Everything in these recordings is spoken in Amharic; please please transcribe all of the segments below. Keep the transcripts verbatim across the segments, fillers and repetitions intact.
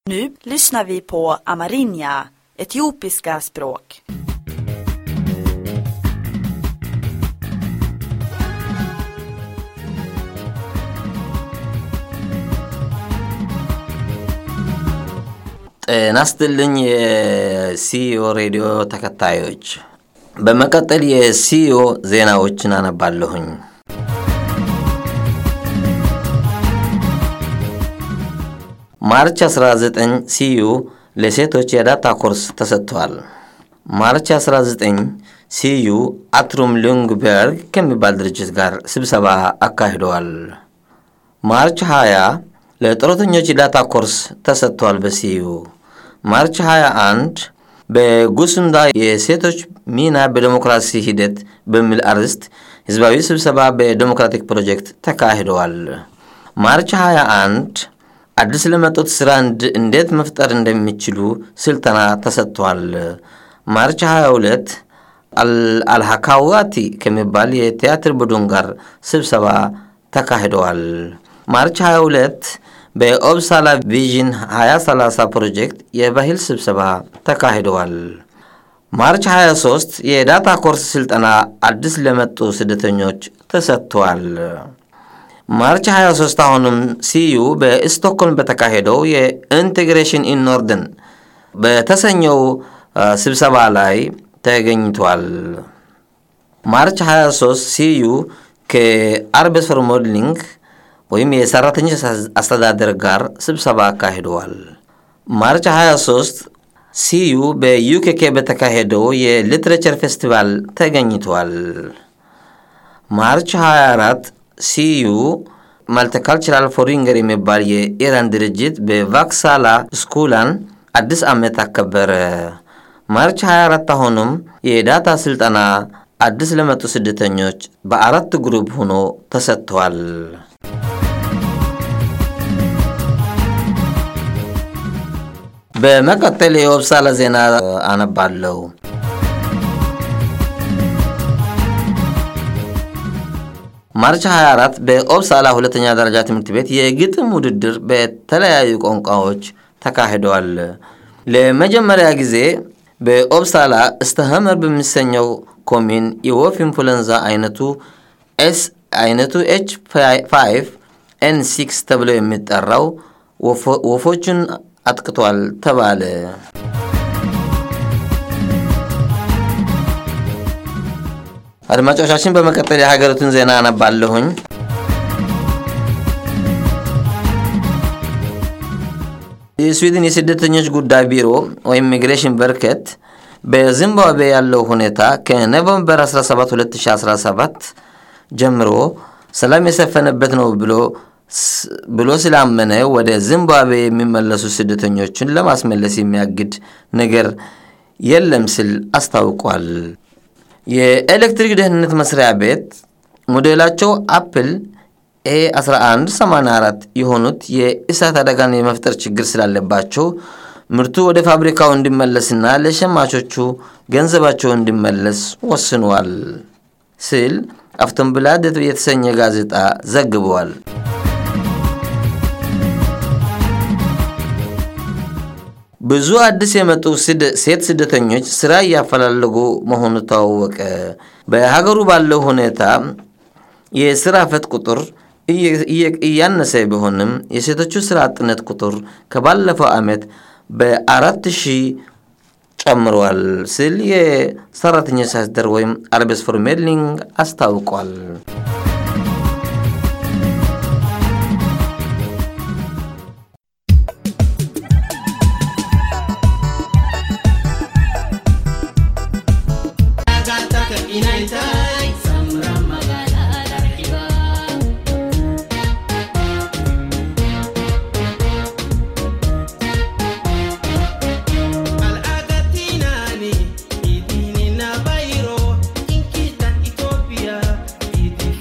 Nu lyssnar vi på Amarinja, etiopiska språk. ናስትልኝ የሲዮ ሬዲዮ ተከታዮች በመቀጠል የሲዮ ዜናዎችን አነባለሁኝ። ማርች አስራ ዘጠኝ ሲዩ ለሴቶች የዳታ ኮርስ ተሰጥቷል። ማርች አስራ ዘጠኝ ሲዩ አትሩም ሉንግበርግ ከሚባል ድርጅት ጋር ስብሰባ አካሂደዋል። ማርች ሃያ ለጥሮተኞች የዳታ ኮርስ ተሰጥቷል በሲዩ። ማርች ሃያ አንድ በጉስንዳ የሴቶች ሚና በዲሞክራሲ ሂደት በሚል አርዕስት ህዝባዊ ስብሰባ በዲሞክራቲክ ፕሮጀክት ተካሂደዋል። ማርች ሃያ አንድ አዲስ ለመጡት ስራ እንዴት መፍጠር እንደሚችሉ ስልጠና ተሰጥቷል። ማርች ሃያ ሁለት አልሃካዋቲ ከሚባል የቲያትር ቡድን ጋር ስብሰባ ተካሂደዋል። ማርች ሃያ ሁለት በኦብሳላ ቪዥን ሃያ ሰላሳ ፕሮጀክት የባህል ስብሰባ ተካሂደዋል። ማርች ሃያ ሶስት የዳታ ኮርስ ስልጠና አዲስ ለመጡ ስደተኞች ተሰጥቷል። ማርች ሃያ ሶስት አሁንም ሲዩ በስቶክሆልም በተካሄደው የኢንቴግሬሽን ኢን ኖርደን በተሰኘው ስብሰባ ላይ ተገኝቷል። ማርች ሃያ ሶስት ሲዩ ከአርቤስ ፎር ሞዴሊንግ ወይም የሰራተኞች አስተዳደር ጋር ስብሰባ አካሂደዋል። ማርች ሃያ ሶስት ሲዩ በዩኬኬ በተካሄደው የሊትሬቸር ፌስቲቫል ተገኝቷል። ማርች ሃያ አራት ሲዩ ማልቲካልቸራል ፎሪንገር የሚባል የኢራን ድርጅት በቫክሳላ ስኩላን አዲስ ዓመት አከበረ። ማርች ሃያ አራት አሁንም የዳታ ስልጠና አዲስ ለመጡ ስደተኞች በአራት ግሩፕ ሆኖ ተሰጥቷል። በመቀጠል የኦብሳላ ዜና አነባለሁ። ማርች ሃያ አራት በኦብሳላ ሁለተኛ ደረጃ ትምህርት ቤት የግጥም ውድድር በተለያዩ ቋንቋዎች ተካሂደዋል። ለመጀመሪያ ጊዜ በኦብሳላ እስተሐመር በሚሰኘው ኮሚን የወፍ ኢንፍሉዌንዛ አይነቱ ኤስ አይነቱ ኤች ፋይቭ ኤን ሲክስ ተብሎ የሚጠራው ወፎችን አጥቅቷል ተባለ። አድማጮቻችን በመቀጠል የሀገሪቱን ዜና አነባለሁኝ። የስዊድን የስደተኞች ጉዳይ ቢሮ ወይም ኢሚግሬሽን በርከት በዚምባብዌ ያለው ሁኔታ ከኖቬምበር አስራ ሰባት ሁለት ሺህ አስራ ሰባት ጀምሮ ሰላም የሰፈነበት ነው ብሎ ብሎ ስላመነ ወደ ዚምባብዌ የሚመለሱ ስደተኞችን ለማስመለስ የሚያግድ ነገር የለም ሲል አስታውቋል። የኤሌክትሪክ ደህንነት መስሪያ ቤት ሞዴላቸው አፕል ኤ አስራ አንድ ሰማንያ አራት የሆኑት የእሳት አደጋን የመፍጠር ችግር ስላለባቸው ምርቱ ወደ ፋብሪካው እንዲመለስና ለሸማቾቹ ገንዘባቸው እንዲመለስ ወስኗል ሲል አፍተንብላድ የተሰኘ ጋዜጣ ዘግቧል። ብዙ አዲስ የመጡ ሴት ስደተኞች ስራ ያፈላልጉ መሆኑ ታወቀ። በሀገሩ ባለው ሁኔታ የስራ ፈት ቁጥር እያነሰ ቢሆንም የሴቶቹ ስራ አጥነት ቁጥር ከባለፈው ዓመት በአራት ሺህ ጨምሯል ሲል የሰራተኞች አስተዳደር ወይም አርቤስ ፎር ሞዴሊንግ አስታውቋል። Ethiopia,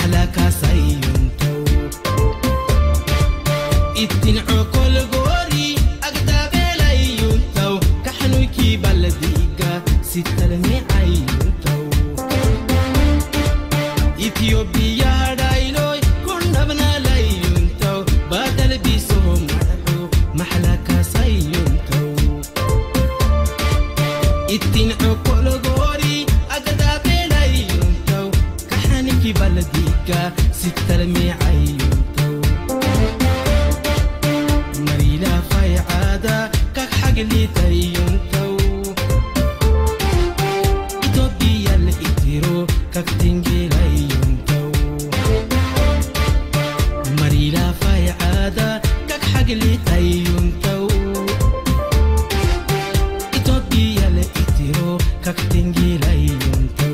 محلاك سينتو اتنعو كل غوري أقداب لينتو كحنوكي بلديقة ستة المعينتو إثيوبيا دايلوي كنا بنا لينتو بدل بيسهم معلو محلاك سينتو اتنعو كل غوري أقداب لينتو كحنوكي بلديقة ستة المعينتو مريلا في عادة كك حق اللي تينتو إثيوبيا الإتيرو كك تنجي لينتو مريلا في عادة كك حق اللي تينتو إثيوبيا الإتيرو كك تنجي لينتو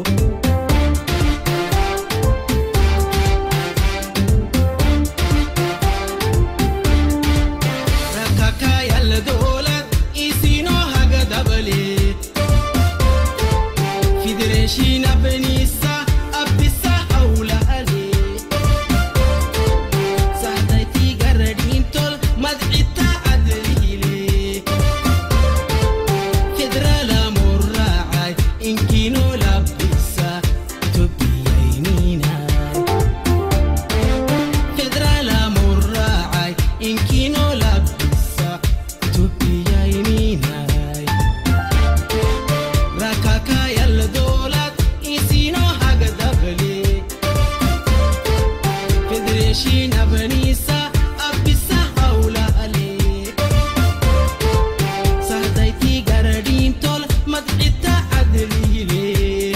Federation Benissa Abissa Aula Ali Sadaiti Garadin Tol Madita Adlili Federal Murra'i Inkino Labissa Tubiyainina Federal Murra'i Inkino Labissa Tubiyainina Rakaka yaldo Federation Benissa Abissa Aula Ali Sadaiti Garadin Tol Madita Adlili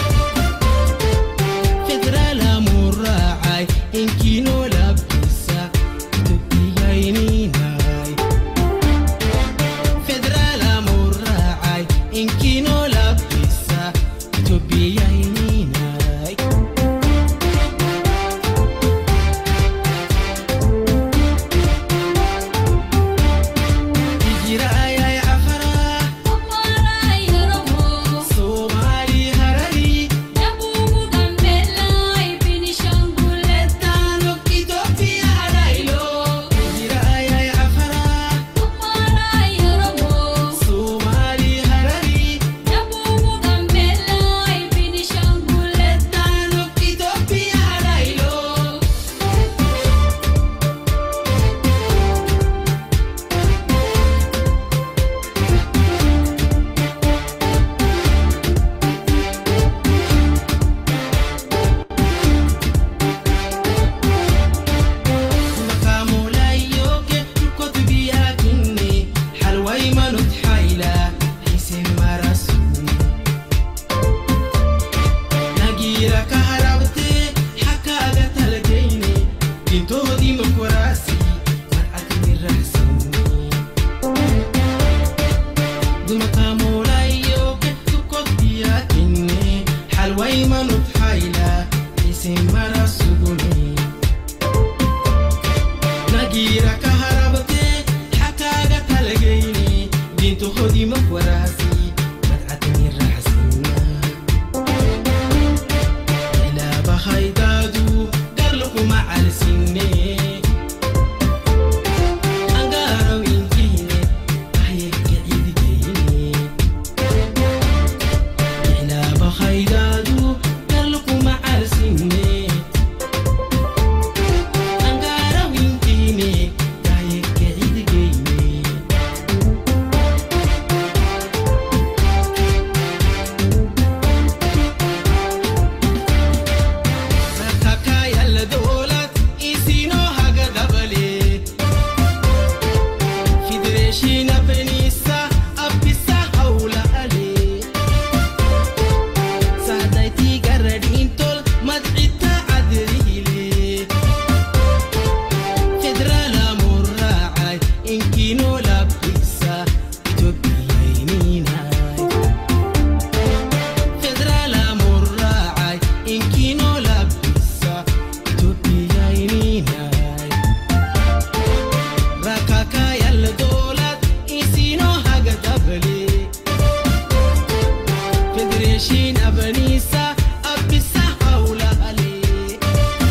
Federal Murra'i Inkino Labissa Tubiyainina Federal Murra'i Inkino Labissa Tubiyainina Federation Benissa Abissa Aula Ali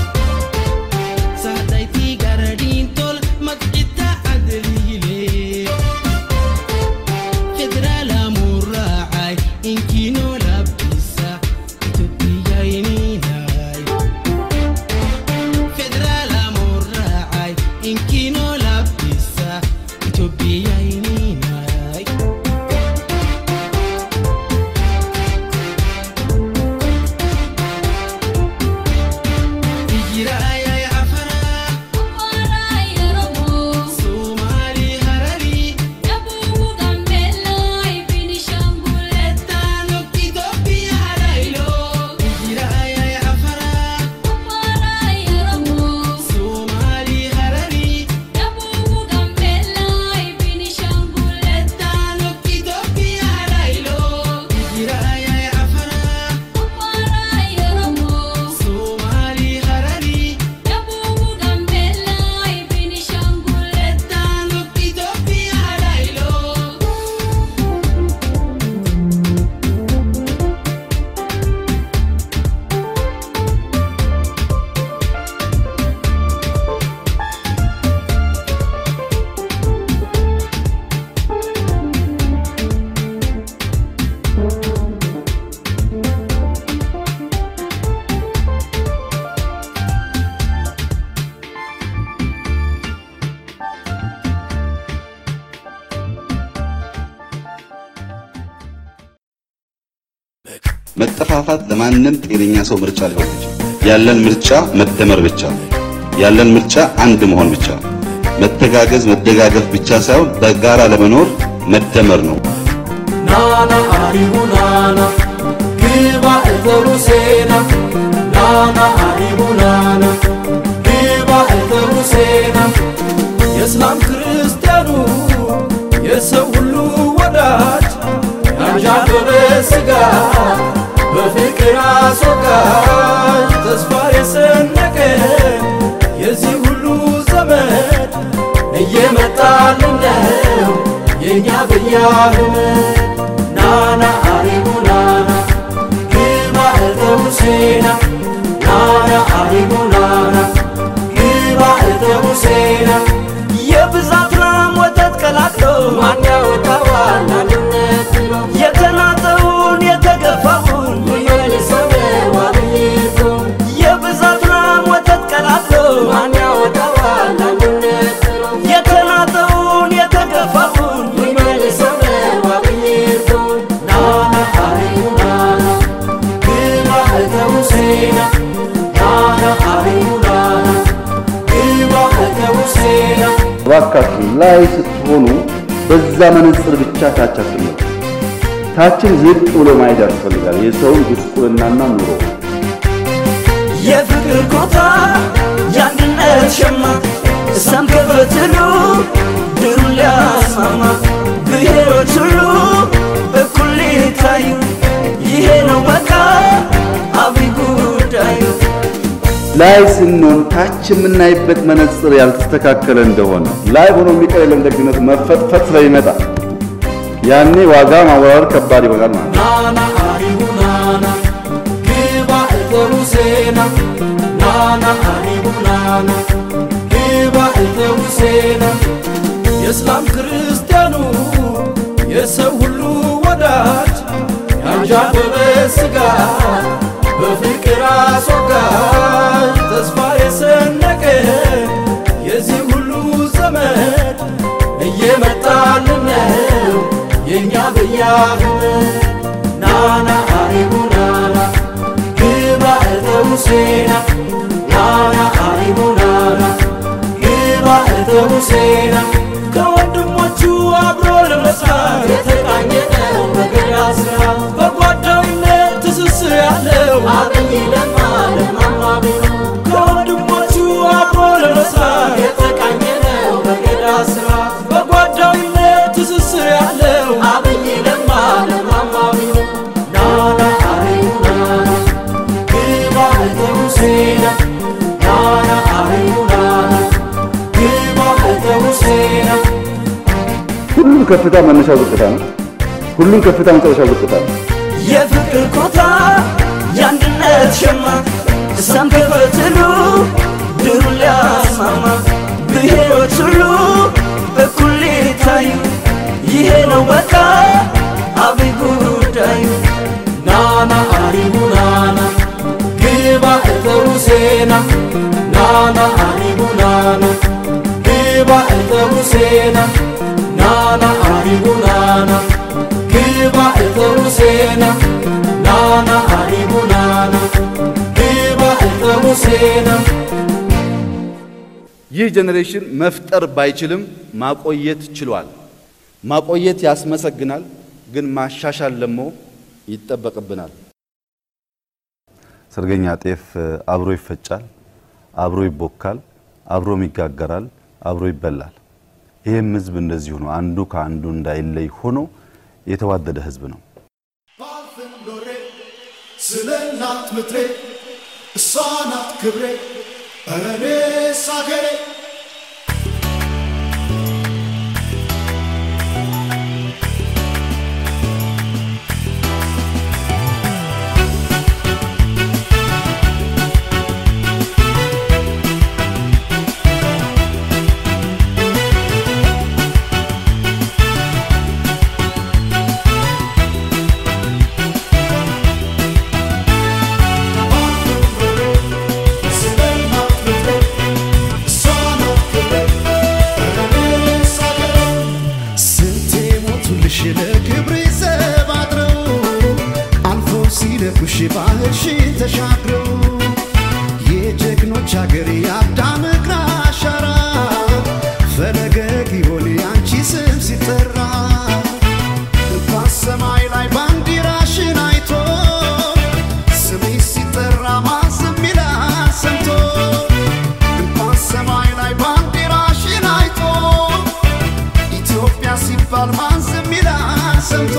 መጠፋፋት ለማንም ጤነኛ ሰው ምርጫ ሊሆን ይችላል። ያለን ምርጫ መደመር ብቻ ነው። ያለን ምርጫ አንድ መሆን ብቻ ነው። መተጋገዝ መደጋገፍ ብቻ ሳይሆን በጋራ ለመኖር መደመር ነው። ናና አሪቡ ናና ግባ እተሩሴና ናና አሪቡ ናና ግባ እተሩሴና የእስላም ክርስቲያኑ የሰው ሁሉ ወዳጅ ያንዣበበ ስጋ በፍቅር አስወጋጅ ተስፋ የሰነቀ የዚህ ሁሉ ዘመን እየመጣልን ነው የኛ ብያህም ናና አሪቡ ናና ግባ እተሩሴና ናና አሪቡ ናና ግባ እተሩሴና የብዛት ላም ወተት ቀላቅሎ ማን ያወጣዋል አንድነት ብሎ የተናጠውን የተገፋውን ይመልሰው ዋልይቶ የብዛት ላም ወተት ቀላቅሎ ማን ያወጣዋል አንድነት ብሎ የተናጠውን የተገፋውን ይመልሰው ዋልይቶ ናና አሪቡ ናና ግባ እተሩሴና ናና አሪቡ ናና ግባ እተሩሴና ባካችሁ ላይ ስትሆኑ በዛ መነጽር ብቻ ታች አትመጡ። ታችን ዝቅ ብሎ ማየት ያስፈልጋል። የሰውን ጉስቁልናና ኑሮ የፍቅር ኮታ ያንድነት ሸማ እሳም ከፈትሉ ድሩን ሊያስማማ ብሔሮች ሁሉ እኩል ሊታዩ ይሄ ነው በቃ አብይ ጉዳዩ። ላይ ስንሆን ታች የምናይበት መነጽር ያልተስተካከለ እንደሆነ ላይ ሆኖ የሚቀርልን ደግነት መፈጥፈጥ ስለሚመጣ ያኔ ዋጋ ማወራወር ከባድ ይሆናል ማለት ነው። ናና አሪቡ ናና ግባ እተሩሴና ናና አሪቡ ናና ግባ እተሩሴና የእስላም ክርስቲያኑ የሰው ሁሉ ወዳጅ ያንዣበበ ስጋ በፍቅር አስወጋጅ ተስፋ የሰነቀ የዚህ ሁሉ ዘመን እየመጣልን ነው የኛ ብያህም ናና አሪቡ ናና ግባ እተሩሴና ናና አሪቡ ናና ግባ እተሩሴና ከወንድሞቹ አብሮ ለመስራት የተቃኘ ነው በገዳ ስራ በጓዳዊነት ትስስር ያለው አብይ ለማ ለማማ ቢሮ ከወንድሞቹ አብሮ ለመስራት የተቃኘ ነው በገዳ ስራ በጓዳዊነት ትስስር ያለው አብይ ለማ ለማማ ቢሮ ናና አሪቡ ናና ግባ እተሩሴና ናና አሪቡ ናና ግባ እተሩሴና ሁሉም ከፍታ መነሻው ዝቅታ ነው። ሁሉም ከፍታ መጨረሻው ዝቅታ ነው። የፍቅር ኮታ ያንድነት ሸማ እሳም ከፈትሉ ድሩን ሊያስማማ ብሔሮች ሁሉ እኩል ሊታዩ ይሄ ነው በቃ አብይ ጉዳዩ። ናና አሪቡ ናና ግባ እተሩሴና ናና አሪቡ ናና ግባ እተሩሴና ናና አሪቡ ናና ግባ እተሩሴና ናና አሪቡ ናና ግባ እተሩሴና ይህ ጄኔሬሽን መፍጠር ባይችልም ማቆየት ችሏል። ማቆየት ያስመሰግናል፣ ግን ማሻሻል ደግሞ ይጠበቅብናል። ሰርገኛ ጤፍ አብሮ ይፈጫል፣ አብሮ ይቦካል፣ አብሮ ይጋገራል፣ አብሮ ይበላል። ይሄም ህዝብ እንደዚህ ሆኖ አንዱ ከአንዱ እንዳይለይ ሆኖ የተዋደደ ህዝብ ነው። ባልፍን ኖሬ ስለናት ምትሬ እሷ ናት ክብሬ እኔስ አገሬ ስለናት ምትሬ እሷ ሲለኩሽ ባህርሽን ተሻግረው የጀግኖች አገር የአዳም እግር አሻራ ፈለገ ጊዮን ያንቺ ስም ሲጠራ እንኳን ሰማይ ላይ ባንዲራሽን አይቶ ስምሽ ሲጠራ ማን ዝም ይላል ሰምቶ እንኳን ሰማይ ላይ ባንዲራሽን አይቶ ኢትዮጵያ ሲባል ማን ዝም ይላል ሰምቶ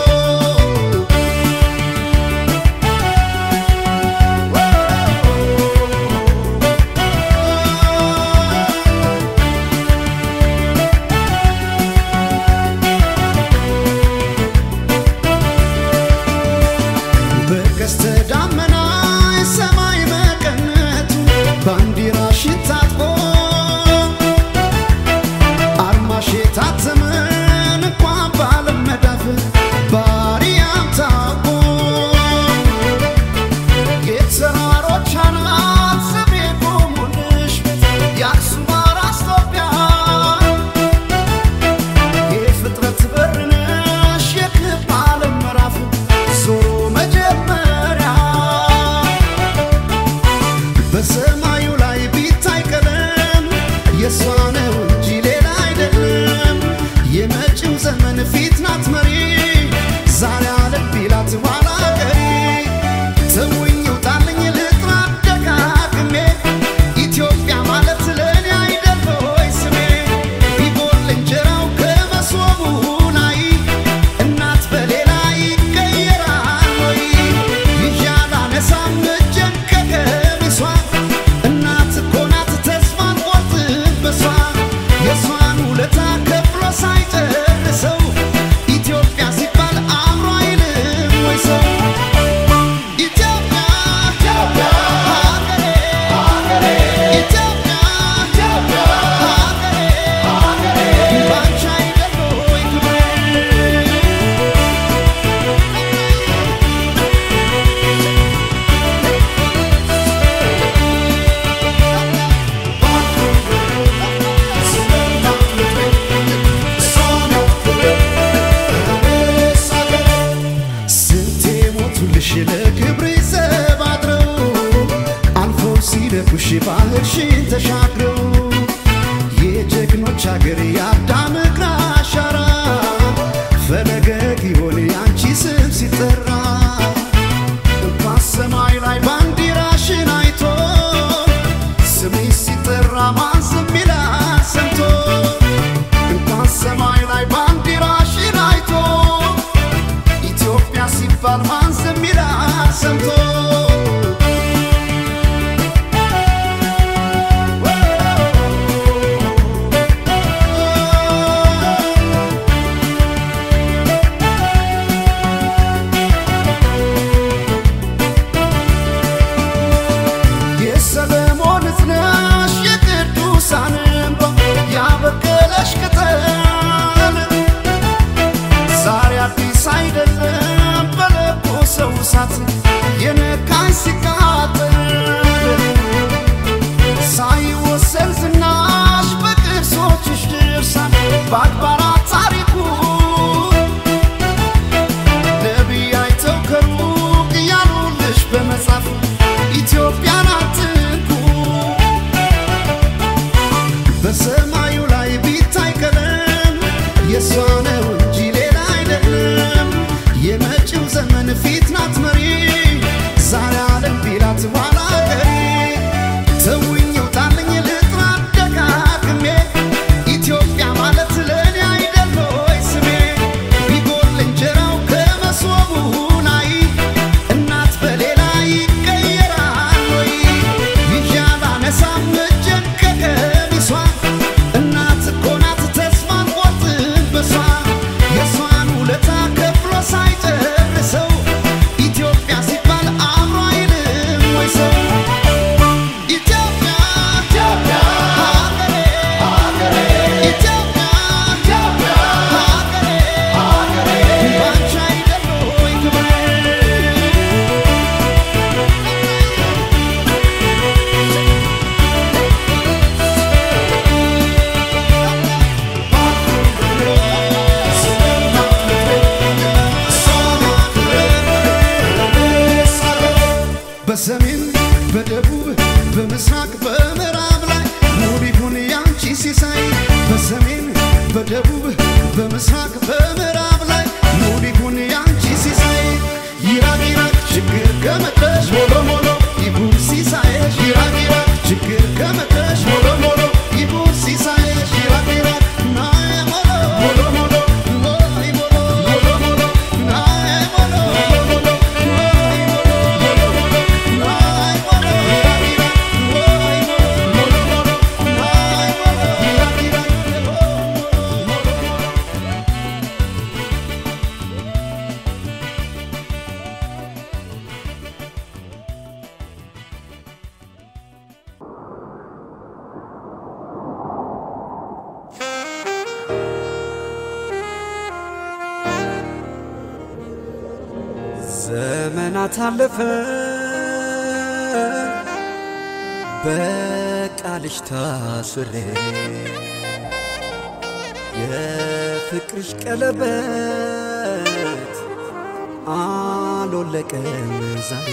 መጀመሪያ በሰሜን በደቡብ በምስራቅ በምዕራብ ላይ ሙሉ ይሁን ያንቺ ሲሳይ በሰሜን በደቡብ በምስራቅ በምዕራብ ላይ ሙሉ ይሁን ያንቺ ሲሳይ ይራቅ ይራቅ ችግር ከመጣሽ ሞሎ ሞሎ ይሁን ሲሳይሽ ይራቅ ይራቅ ችግር ከመጣሽ ሞሎ ሞሎ ይሁን ሲሳይሽ ይራቅ ይራቅ ናዬ ሞሎ ሞሎ ሞሎ ናዬ ሞሎ ሞሎ ሞሎ ናዬ ሞሎ ሞሎ ሞሎ ዘመናት አለፈ በቃልሽ ታስሬ የፍቅርሽ ቀለበት አልወለቀም ዛሬ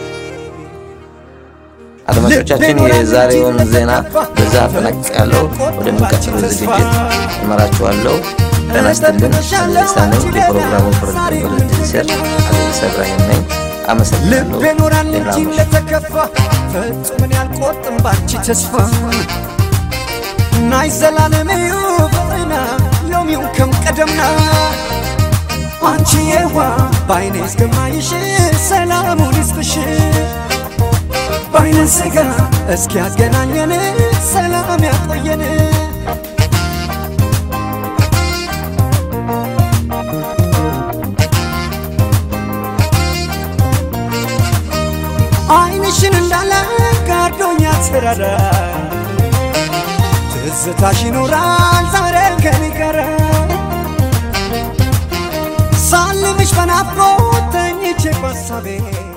አድማጮቻችን የዛሬውን ዜና በዛ አጠናቅቃለሁ ወደሚቀጥለው ዝግጅት እመራችኋለሁ ተነስተልን ለሳነው የፕሮግራሙ ፕሮግራም ሲር አለሰብራኝ ነኝ አመሰግናለሁ ልቤኖራን እንጂ ለተከፋ ፈጽምን ያልቆጥም ባንቺ ተስፋ ናይ ዘላለም ይውብና ሎሚው ከም ቀደምና አንቺ የዋ ባይኔ እስከማይሽ ሰላሙን ይስጥሽ ባይነ ስጋ እስኪ ያገናኘን ሰላም ያቆየን አይንሽን እንዳለ ጋርዶኛ ተራራ ትዝታሽ ይኖራል ዛሬ ከኔ ጋር ሳልምሽ በናፍቆት ተኝቼ በሀሳቤ